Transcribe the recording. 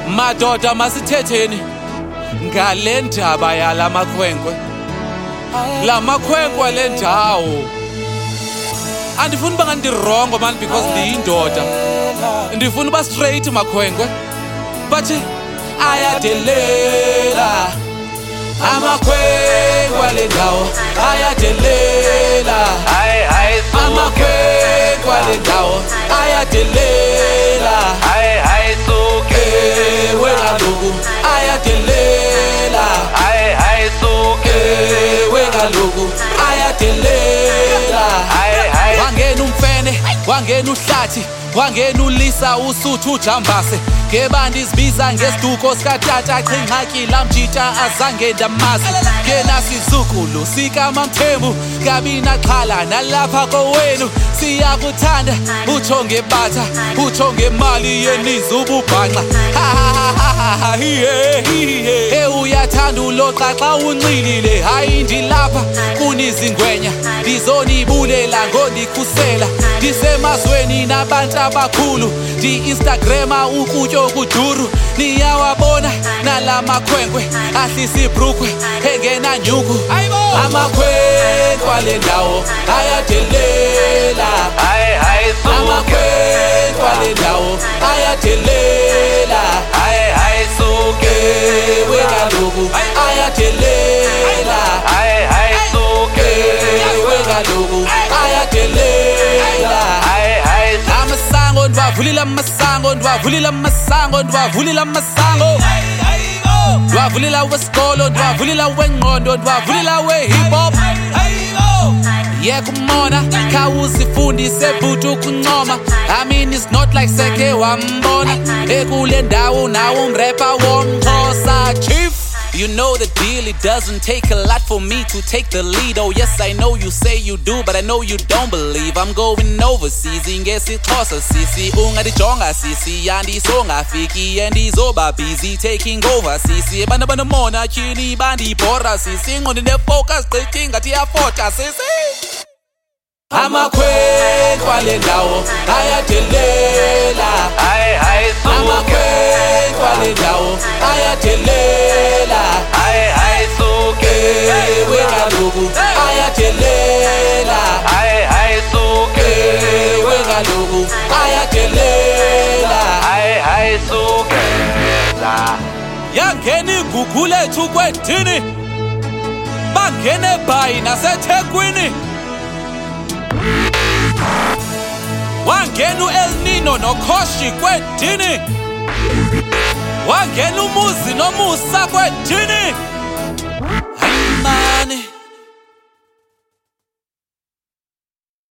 Madoda masithetheni ngale ndaba yala makhwenkwe. La makhwenkwe le ndawo andifuni uba ngandirongo man because ndiyindoda. Ndifuna uba straight makhwenkwe. Bathi ayadelela amakhwenkwe le ndawo ayadelela. Amakhwenkwe le ndawo ayadelela. Ewe kaloku ayadelela. Ewe kaloku ayadelela. Wangena umfene, wangena uhlathi, wangena ulisa usuthu ujambase. Ngebandi zibiza ngesiduko sikatata chinxaki lamjita azange ndamazi. Ngena sizukulu sikaMamthembu kabina xhala nalapha kowenu. Siyakuthanda utsho ngebatha utsho ngemali yeninzi ububhanxa. Uyathanda uloxa xa unxilile hayi ndilapha kunizingwenya. Ndizonibulela ngondikhusela ndisemazweni nabantu abakhulu. Ndi-Instagrama ukutya okuduru niyawabona nala makhwenkwe ahlisa ibhrukhwe engena nyuku. Amakhwenkwe ale ndawo ayadelela. Amakhwenkwe ale ndawo ayadelela. Ewe kaloku ayadelela. Ewe kaloku ayadelela. Amasango ndwavulile amasango ndwavulile amasango ndwavulile amasango. Ndwavulila wesikolo ndwavulila wengqondo ndwavulila we-hip hop. Kumona khawuzifundise bhuti ukuncoma. I mean it's not like seke wambona ekule ndawo nawo umrapper womXhosa chief. You know the deal, it doesn't take a lot for me to take the lead. Oh yes, I know you say you do, but I know you don't believe. I'm going overseas, ngesixhosa sisi. Ungadijonga sisi, yandisongafiki yandizoba busy taking over sisi. Bana mona chini bandibhora sisi. Ngqondo ne-focus gqithi ngathi iyafota sisi. Amakhwenkwe ale ndawo ayadelela. Amakhwenkwe ale ndawo ayadelela. Ewe kaloku ayadelela. Ewe kaloku ayadelela. Yangena igugu lethu kwedini bangene eBhayi naseThekwini. Wangena u-El Nino noKhoshi kwedini. Wangena umuzi nomusa kwedini.